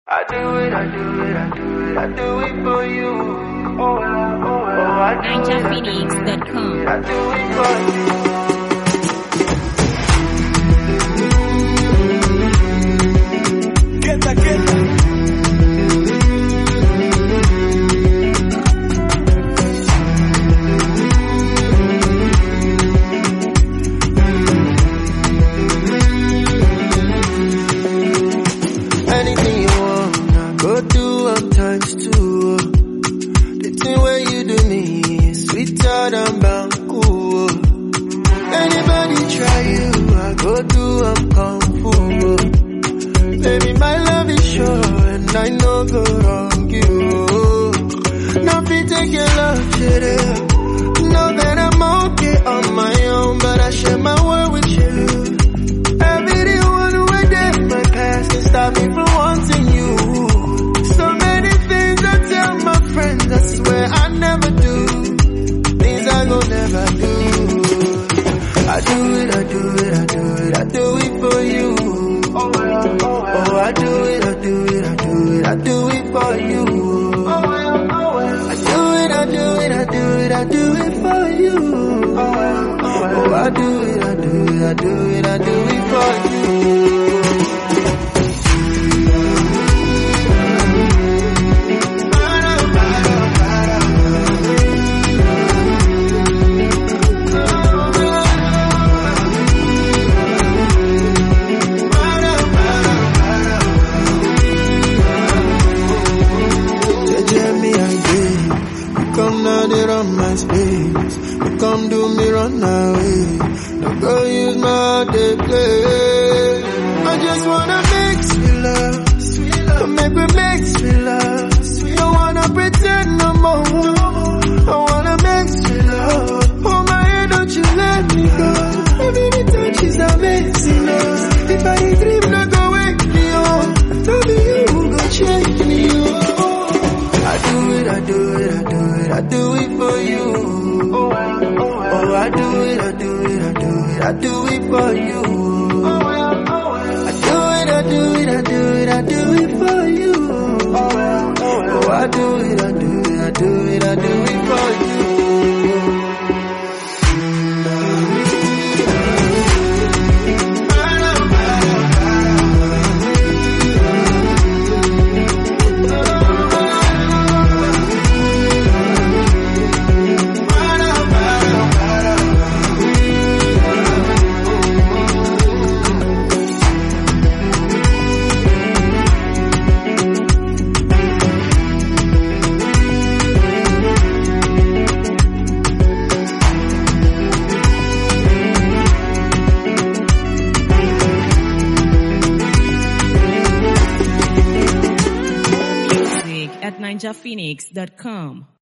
I do it for you. I do NinjaPhoenix.com. I do it for you. Get that. Anything you want, I go do up times two. The thing where you do me is sweeter than Banku. Anybody try you, I go do up Kung Fu. Baby, my love is sure and I know go wrong you. No fit take your love, shit up. Know that I'm okay on my own, but I share my world with you. Everyone who I did my past can stop me from wanting you. So many things I tell my friends, I swear I never do. Things I gon' never do. I do it for you. I do it for you. I do it for you. I do it for you. On my space, you come do me run away. No go use my heart to play. I just wanna make sweet love, make me make sweet love. Don't wanna pretend no more. I wanna make sweet love. Hold my hand, don't you let me go. Every touch is amazing. If I dream, not go wake me up. Maybe you go change me. I do it for you. I do it for you. I do it for you. I do it for you. At NinjaPhoenix.com.